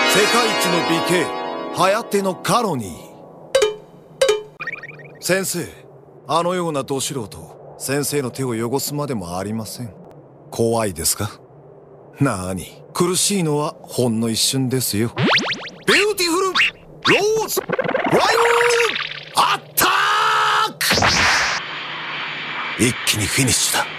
世界一の美形、ハヤテのカロニー。先生、あのようなど素人、先生の手を汚すまでもありません。怖いですか？なーに、苦しいのはほんの一瞬ですよ。ビューティフルローズラインアタック！一気にフィニッシュだ。